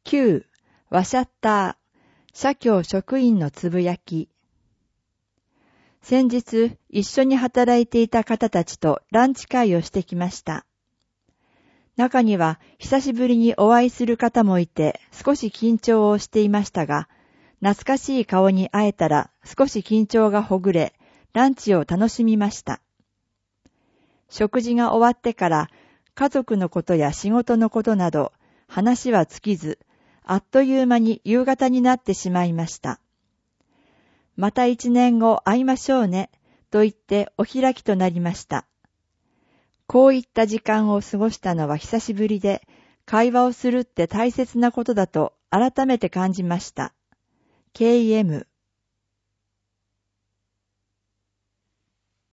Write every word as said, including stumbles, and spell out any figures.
きゅう. ワシャッター、社協職員のつぶやき。先日、一緒に働いていた方たちとランチ会をしてきました。中には久しぶりにお会いする方もいて少し緊張をしていましたが、懐かしい顔に会えたら少し緊張がほぐれ、ランチを楽しみました。食事が終わってから家族のことや仕事のことなど話は尽きず、あっという間に夕方になってしまいました。また一年後会いましょうね、と言ってお開きとなりました。こういった時間を過ごしたのは久しぶりで、会話をするって大切なことだと改めて感じました。ケーエム